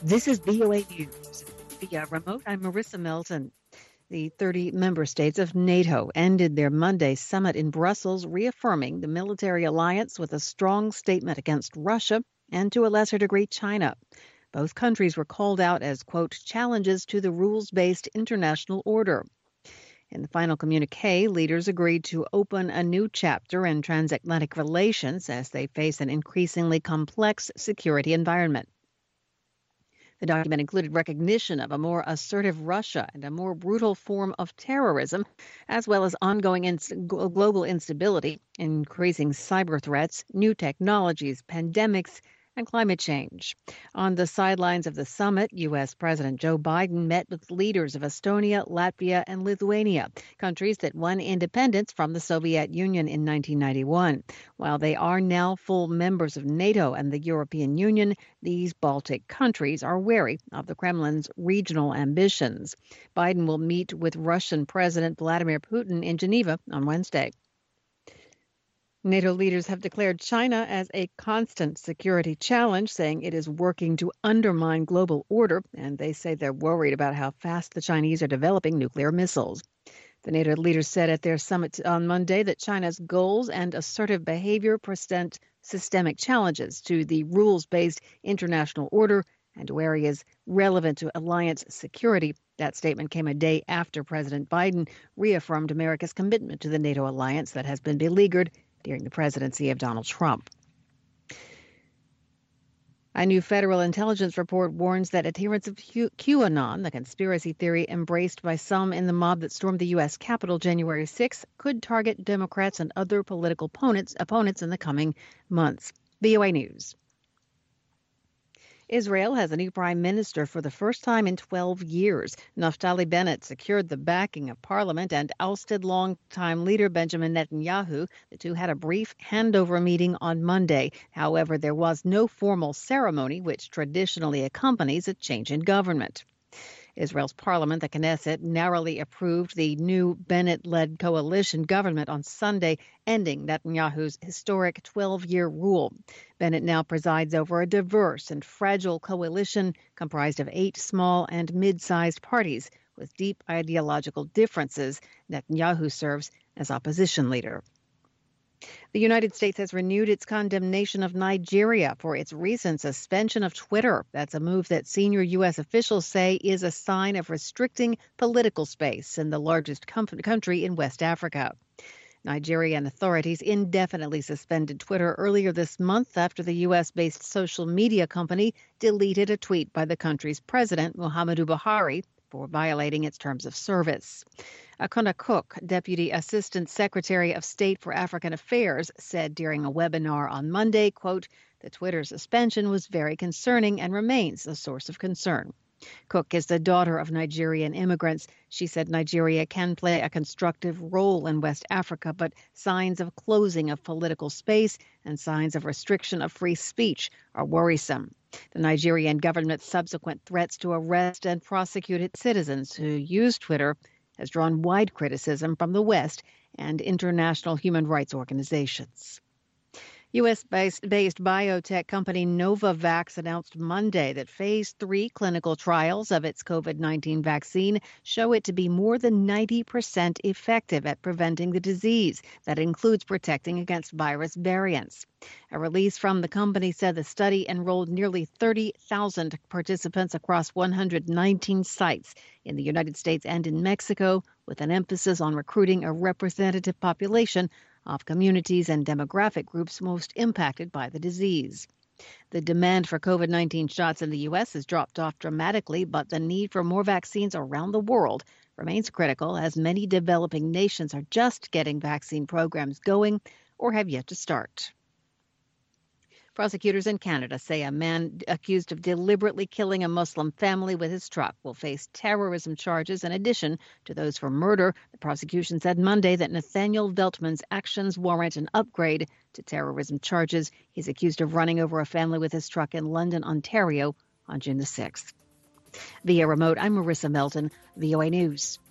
This is VOA News. Via remote, I'm Marissa Melton. The 30 member states of NATO ended their Monday summit in Brussels, reaffirming the military alliance with a strong statement against Russia and, to a lesser degree, China. Both countries were called out as, quote, challenges to the rules-based international order. In the final communique, leaders agreed to open a new chapter in transatlantic relations as they face an increasingly complex security environment. The document included recognition of a more assertive Russia and a more brutal form of terrorism, as well as ongoing global instability, increasing cyber threats, new technologies, pandemics, and climate change. On the sidelines of the summit, U.S. President Joe Biden met with leaders of Estonia, Latvia, and Lithuania, countries that won independence from the Soviet Union in 1991. While they are now full members of NATO and the European Union, these Baltic countries are wary of the Kremlin's regional ambitions. Biden will meet with Russian President Vladimir Putin in Geneva on Wednesday. NATO leaders have declared China as a constant security challenge, saying it is working to undermine global order, and they say they're worried about how fast the Chinese are developing nuclear missiles. The NATO leaders said at their summit on Monday that China's goals and assertive behavior present systemic challenges to the rules-based international order and to areas relevant to alliance security. That statement came a day after President Biden reaffirmed America's commitment to the NATO alliance that has been beleaguered during the presidency of Donald Trump. A new federal intelligence report warns that adherents of QAnon, the conspiracy theory embraced by some in the mob that stormed the U.S. Capitol January 6, could target Democrats and other political opponents in the coming months. VOA News. Israel has a new prime minister for the first time in 12 years. Naftali Bennett secured the backing of parliament and ousted longtime leader Benjamin Netanyahu. The two had a brief handover meeting on Monday. However, there was no formal ceremony, which traditionally accompanies a change in government. Israel's parliament, the Knesset, narrowly approved the new Bennett-led coalition government on Sunday, ending Netanyahu's historic 12-year rule. Bennett now presides over a diverse and fragile coalition comprised of 8 small and mid-sized parties with deep ideological differences. Netanyahu serves as opposition leader. The United States has renewed its condemnation of Nigeria for its recent suspension of Twitter. That's a move that senior U.S. officials say is a sign of restricting political space in the largest country in West Africa. Nigerian authorities indefinitely suspended Twitter earlier this month after the U.S.-based social media company deleted a tweet by the country's president, Muhammadu Buhari, for violating its terms of service. Akona Cook, Deputy Assistant Secretary of State for African Affairs, said during a webinar on Monday, quote, the Twitter suspension was very concerning and remains a source of concern. Cook is the daughter of Nigerian immigrants. She said Nigeria can play a constructive role in West Africa, but signs of closing of political space and signs of restriction of free speech are worrisome. The Nigerian government's subsequent threats to arrest and prosecute its citizens who use Twitter has drawn wide criticism from the West and international human rights organizations. U.S.-based biotech company Novavax announced Monday that Phase 3 clinical trials of its COVID-19 vaccine show it to be more than 90% effective at preventing the disease. That includes protecting against virus variants. A release from the company said the study enrolled nearly 30,000 participants across 119 sites in the United States and in Mexico, with an emphasis on recruiting a representative population of communities and demographic groups most impacted by the disease. The demand for COVID-19 shots in the U.S. has dropped off dramatically, but the need for more vaccines around the world remains critical as many developing nations are just getting vaccine programs going or have yet to start. Prosecutors in Canada say a man accused of deliberately killing a Muslim family with his truck will face terrorism charges in addition to those for murder. The prosecution said Monday that Nathaniel Veltman's actions warrant an upgrade to terrorism charges. He's accused of running over a family with his truck in London, Ontario on June the 6th. Via remote, I'm Marissa Melton, VOA News.